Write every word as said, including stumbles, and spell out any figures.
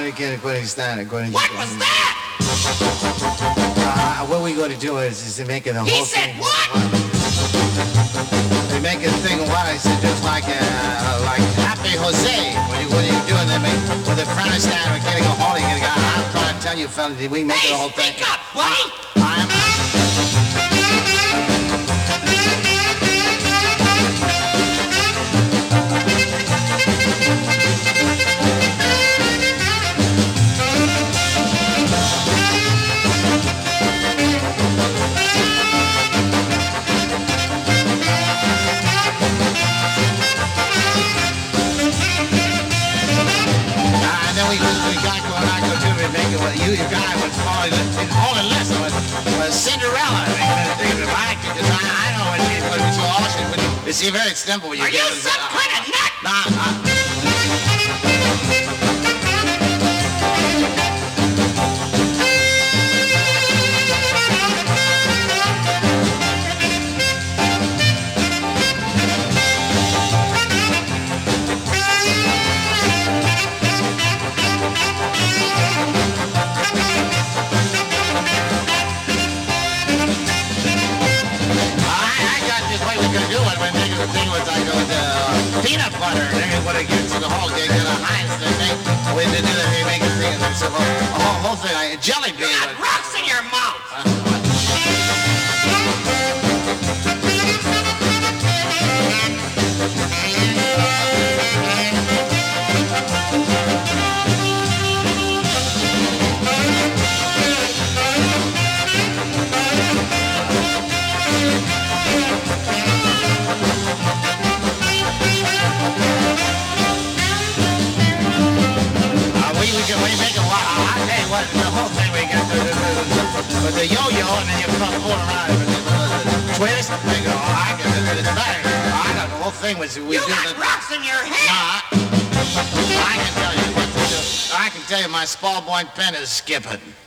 going to get a good stand. Going to What was that? Uh, what we're going to do is, is to make it a He whole said thing. what? They make it a thing of what I said, just like uh, like Happy Jose. What are you, what are you doing? They make with a front stand. We're getting a whole. You're gonna go. I'm trying to tell you, fella. Did we make Hey, it a whole thing? speak up, buddy. I'm. We, we got going on to do it, make it what you, your guy was calling it. The only lesson was, was Cinderella. I, because I, I know when she was so awesome. When you, it's very simple when you Are get you it. some kind of nut? Nah, uh, the thing was like uh, peanut butter. They would have given to the whole gig and a Heinz thing. We did it. They make a thing and so the whole, whole thing like jelly bean. You got rocks in your mouth. Uh, the whole thing we got to do with the yo-yo and then you come pull around and twist and they go, oh, I get it, it's better. I got the whole thing was we you do got the rocks in your head. Nah, I can tell you what to do. I can tell you my Spallpoint pen is skipping.